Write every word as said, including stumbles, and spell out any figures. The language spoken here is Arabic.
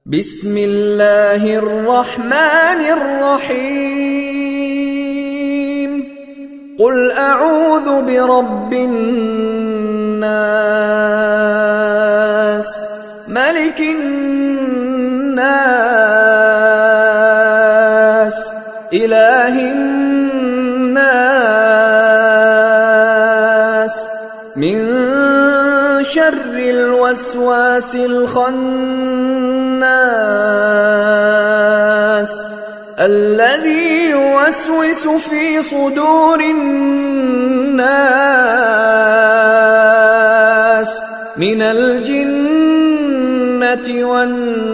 بسم الله الرحمن الرحيم قل أعوذ برب الناس ملك الناس إله الناس من شر الوسواس الخناس الذي يوسوس في صدور الناس من الجنة والناس